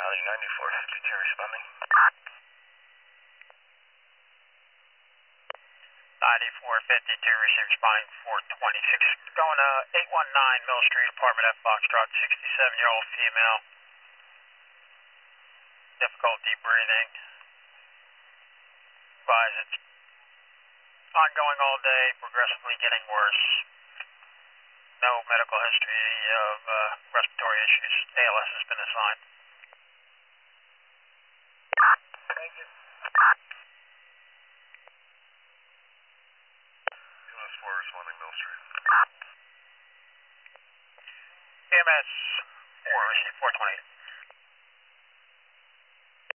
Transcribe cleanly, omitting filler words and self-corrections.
Valley 9452 responding. 9452, receive responding 426. Going to 819 Mill Street, apartment F, Foxtrot, 67-year-old female. Difficulty breathing. Advise it's ongoing all day, progressively getting worse. No medical history of respiratory issues. ALS has been assigned. Thank you. US 4 responding Mill Street. EMS 4, receive 428.